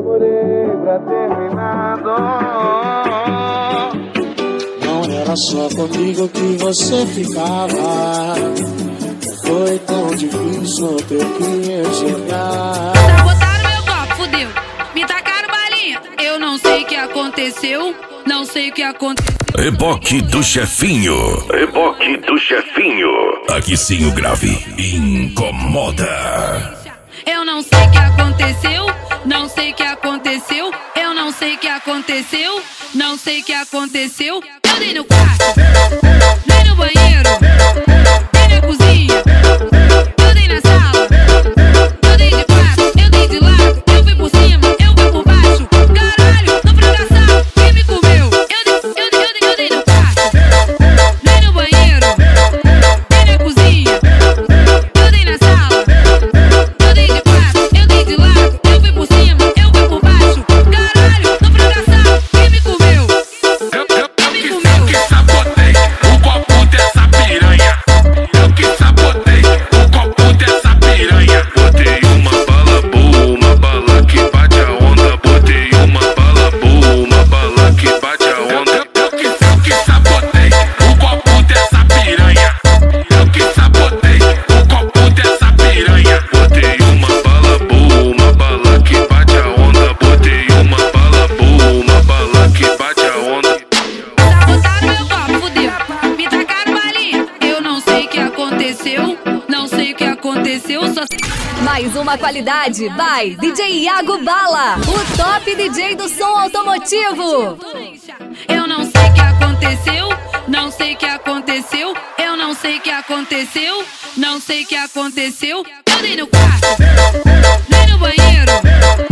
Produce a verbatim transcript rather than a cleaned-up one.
demorei pra terminar. Não era só comigo que você ficava. Foi tão difícil ter que enxergar. Sabotaram meu copo, fudeu. Me tacaram balinha. Eu não sei o que aconteceu. Não sei o que aconteceu. Reboque do chefinho. Reboque do chefinho. Aqui sim o grave incomoda. Eu não sei o que aconteceu. Não sei o que aconteceu. Eu não sei o que aconteceu. Não sei o que aconteceu. Eu dei no quarto. Dei no banheiro. Dei na cozinha. Eu dei na sala. Eu dei de quatro. Eu dei de lado. Eu fui por cima. Eu fui por baixo. Caralho, no fracassado. Quem me comeu? Eu dei, eu dei, eu dei, eu dei no quarto. Dei no banheiro. Dei na cozinha. Eu dei na sala. Eu dei de quatro. Eu dei de lado. Eu fui por cima. Eu fui por baixo. Caralho, no fracassado. Quem me comeu? Eu, eu, eu, que, eu que sabotei o copo dessa piranha. Eu que sabotei o copo dessa piranha. Botei uma bala boa, uma bala que bate a onda. Botei uma bala boa, uma bala que bate a onda. Eu, eu, que, eu que sabotei o copo dessa piranha. Eu que sabotei o copo dessa piranha. Botei uma bala boa, uma bala que bate a onda. Botei uma bala boa, uma bala que bate a onda. Sabotaram meu copo, fudeu. Me tacaram balinha. Eu não sei o que aconteceu. Não sei o que aconteceu. Só sei. Mais uma qualidade by D J Iago Bala, o top D J do som automotivo. Eu não sei o que aconteceu. Não sei o que aconteceu. Eu não sei o que aconteceu. Não sei o que aconteceu. Eu dei no quarto. Dei no banheiro.